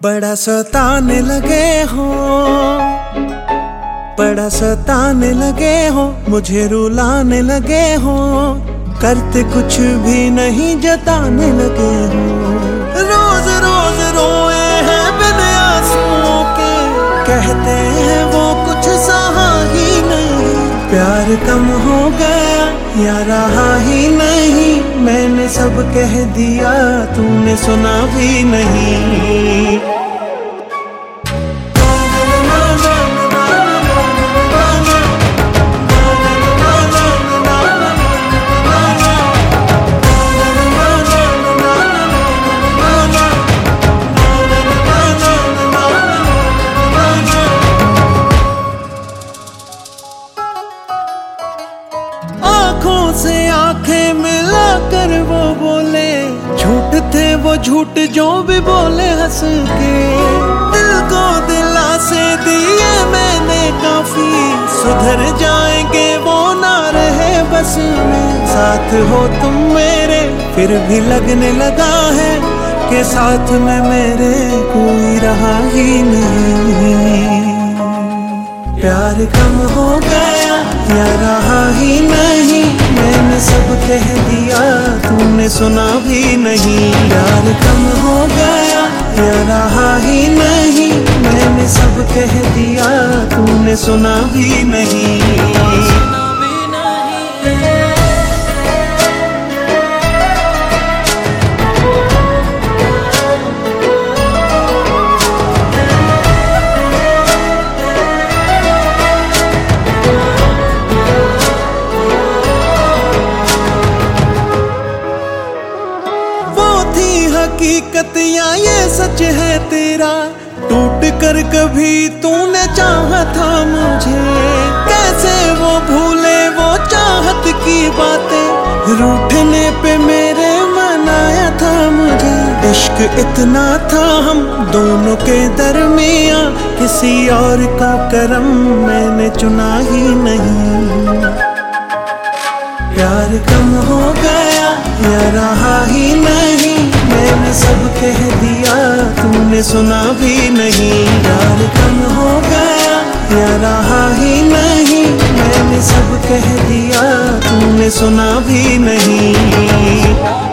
बड़ा सताने लगे हो, बड़ा सताने लगे हो, मुझे रुलाने लगे हो, करते कुछ भी नहीं जताने लगे हो। रोज रोज रोए हैं बिन आंसुओं के, कहते हैं वो कुछ सहा ही नहीं। प्यार कम हो गया या रहा ही नहीं, मैंने सब कह दिया तूने सुना भी नहीं। आँखों से आंखें मिलाकर वो बोले, झूठ थे वो झूठ जो भी बोले हंस के। दिल को दिलासे दिए मैंने काफी, सुधर जाएंगे वो ना रहे बस में। साथ हो तुम मेरे फिर भी लगने लगा है कि साथ में मेरे कोई रहा ही नहीं। प्यार कम हो गया या रहा ही नहीं, मैंने सब कह दिया तूने सुना भी नहीं। प्यार कम हो गया या रहा ही नहीं, मैंने सब कह दिया तूने सुना भी नहीं। हकीकत या ये सच है तेरा, टूट कर कभी तूने चाहा था मुझे। कैसे वो भूले वो चाहत की बातें, रूठने पे मेरे मनाया था मुझे। इश्क इतना था हम दोनों के दरमियां, किसी और का करम मैंने चुना ही नहीं। प्यार कम हो गया या रहा ही नहीं, मैंने सब कह दिया तूने सुना भी नहीं। प्यार कम हो गया या रहा ही नहीं, मैंने सब कह दिया तूने सुना भी नहीं।